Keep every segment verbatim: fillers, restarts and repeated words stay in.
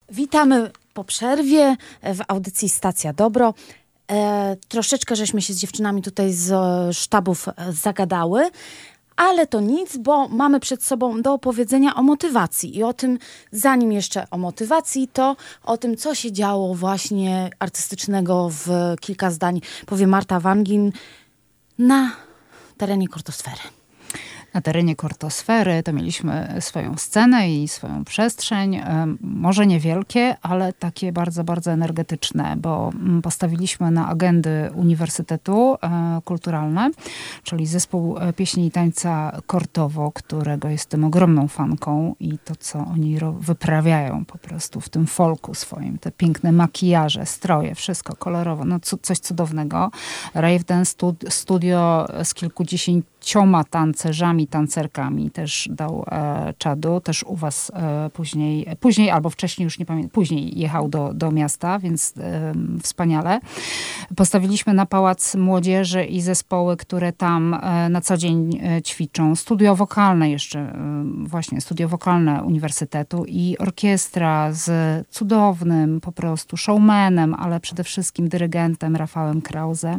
Witamy po przerwie w audycji Stacja Dobro. E, troszeczkę żeśmy się z dziewczynami tutaj z sztabów zagadały, ale to nic, bo mamy przed sobą do opowiedzenia o motywacji i o tym, zanim jeszcze o motywacji, to o tym, co się działo właśnie artystycznego w kilka zdań powie Marta Wangin na terenie Kortosfery. Na terenie Kortosfery to mieliśmy swoją scenę i swoją przestrzeń, może niewielkie, ale takie bardzo, bardzo energetyczne, bo postawiliśmy na agendy Uniwersytetu kulturalne, czyli zespół pieśni i tańca Kortowo, którego jestem ogromną fanką i to, co oni wyprawiają po prostu w tym folku swoim, te piękne makijaże, stroje, wszystko kolorowo, no co, coś cudownego. Rave Dance Studio z kilkudziesięcioma tancerzami, tancerkami też dał e, czadu, też u was e, później, później albo wcześniej, już nie pamiętam, później jechał do, do miasta, więc e, wspaniale. Postawiliśmy na Pałac Młodzieży i zespoły, które tam e, na co dzień e, ćwiczą. Studio wokalne jeszcze, e, właśnie studio wokalne Uniwersytetu i orkiestra z cudownym po prostu showmanem, ale przede wszystkim dyrygentem Rafałem Krause.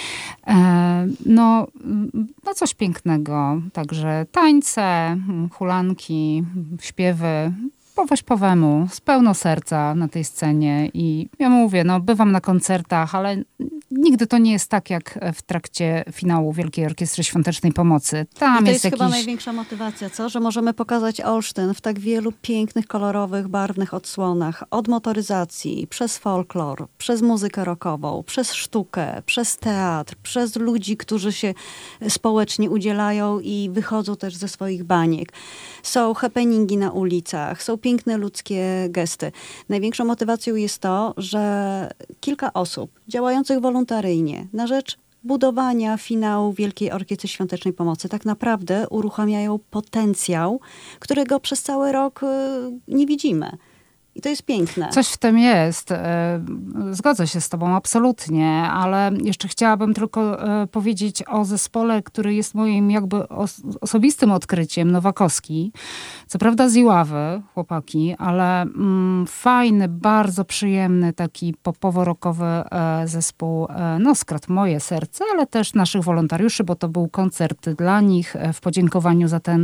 E, no, no coś pięknego. Także tańce, hulanki, śpiewy, po wośpowemu, z pełno serca na tej scenie. I ja mówię, no bywam na koncertach, ale nigdy to nie jest tak, jak w trakcie finału Wielkiej Orkiestry Świątecznej Pomocy. Tam I to jest, jest chyba jakiś... największa motywacja, co? Że możemy pokazać Olsztyn w tak wielu pięknych, kolorowych, barwnych odsłonach. Od motoryzacji, przez folklor, przez muzykę rockową, przez sztukę, przez teatr, przez ludzi, którzy się społecznie udzielają i wychodzą też ze swoich baniek. Są happeningi na ulicach, są piękne ludzkie gesty. Największą motywacją jest to, że kilka osób działających wolontaryjnie na rzecz budowania finału Wielkiej Orkiestry Świątecznej Pomocy tak naprawdę uruchamiają potencjał, którego przez cały rok nie widzimy. I to jest piękne. Coś w tym jest. Zgodzę się z tobą absolutnie, ale jeszcze chciałabym tylko powiedzieć o zespole, który jest moim jakby osobistym odkryciem, Nowakowski. Co prawda z Iławy, chłopaki, ale mm, fajny, bardzo przyjemny, taki popowo-rockowy zespół. No, skradł moje serce, ale też naszych wolontariuszy, bo to był koncert dla nich w podziękowaniu za ten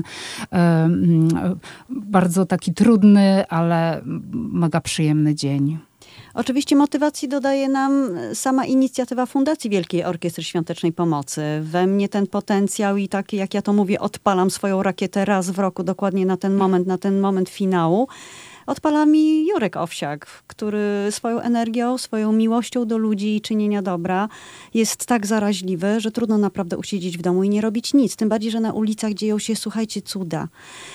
um, bardzo taki trudny, ale mega przyjemny dzień. Oczywiście motywacji dodaje nam sama inicjatywa Fundacji Wielkiej Orkiestry Świątecznej Pomocy. We mnie ten potencjał i taki, jak ja to mówię, odpalam swoją rakietę raz w roku, dokładnie na ten moment, na ten moment finału. Odpala mi Jurek Owsiak, który swoją energią, swoją miłością do ludzi i czynienia dobra jest tak zaraźliwy, że trudno naprawdę usiedzieć w domu i nie robić nic. Tym bardziej, że na ulicach dzieją się, słuchajcie, cuda.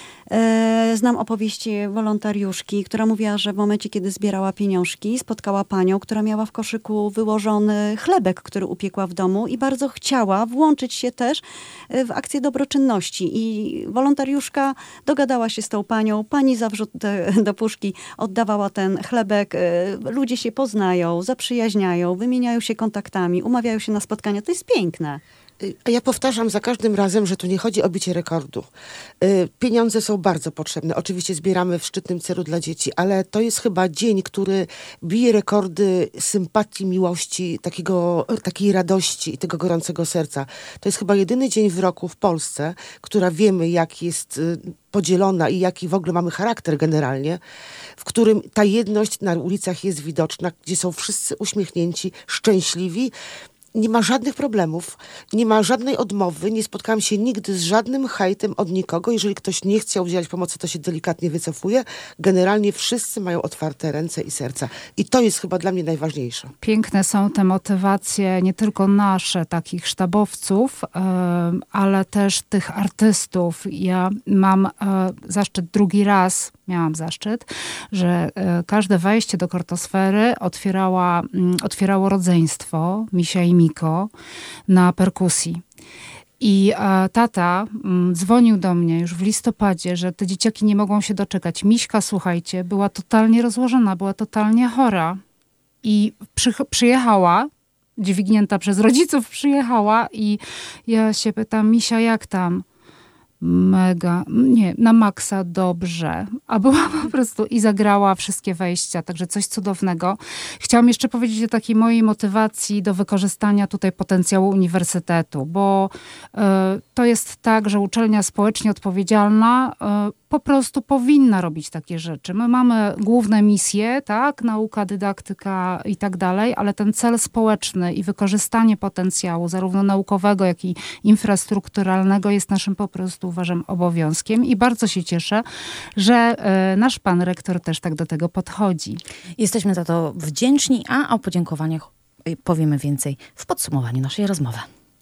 Znam opowieści wolontariuszki, która mówiła, że w momencie, kiedy zbierała pieniążki, spotkała panią, która miała w koszyku wyłożony chlebek, który upiekła w domu i bardzo chciała włączyć się też w akcję dobroczynności. I wolontariuszka dogadała się z tą panią, pani za wrzut do puszki oddawała ten chlebek. Ludzie się poznają, zaprzyjaźniają, wymieniają się kontaktami, umawiają się na spotkania. To jest piękne. A ja powtarzam za każdym razem, że tu nie chodzi o bicie rekordu. Pieniądze są bardzo potrzebne. Oczywiście zbieramy w szczytnym celu dla dzieci, ale to jest chyba dzień, który bije rekordy sympatii, miłości, takiego, takiej radości i tego gorącego serca. To jest chyba jedyny dzień w roku w Polsce, która wiemy, jak jest podzielona i jaki w ogóle mamy charakter generalnie, w którym ta jedność na ulicach jest widoczna, gdzie są wszyscy uśmiechnięci, szczęśliwi. Nie ma żadnych problemów, nie ma żadnej odmowy, nie spotkałam się nigdy z żadnym hejtem od nikogo. Jeżeli ktoś nie chce udzielać pomocy, to się delikatnie wycofuje. Generalnie wszyscy mają otwarte ręce i serca. I to jest chyba dla mnie najważniejsze. Piękne są te motywacje, nie tylko nasze, takich sztabowców, ale też tych artystów. Ja mam zaszczyt drugi raz, miałam zaszczyt, że każde wejście do Kortosfery otwierała, otwierało rodzeństwo, Misia i Miko, na perkusji. I e, tata m, dzwonił do mnie już w listopadzie, że te dzieciaki nie mogą się doczekać. Miśka, słuchajcie, była totalnie rozłożona, była totalnie chora. I przy, przyjechała, dźwignięta przez rodziców przyjechała i ja się pytam, Misia, jak tam? mega, nie, na maksa dobrze, a była po prostu i zagrała wszystkie wejścia, także coś cudownego. Chciałam jeszcze powiedzieć o takiej mojej motywacji do wykorzystania tutaj potencjału uniwersytetu, bo y, to jest tak, że uczelnia społecznie odpowiedzialna y, po prostu powinna robić takie rzeczy. My mamy główne misje, tak, nauka, dydaktyka i tak dalej, ale ten cel społeczny i wykorzystanie potencjału zarówno naukowego, jak i infrastrukturalnego jest naszym po prostu, uważam, obowiązkiem i bardzo się cieszę, że y, nasz pan rektor też tak do tego podchodzi. Jesteśmy za to wdzięczni, a o podziękowaniach powiemy więcej w podsumowaniu naszej rozmowy.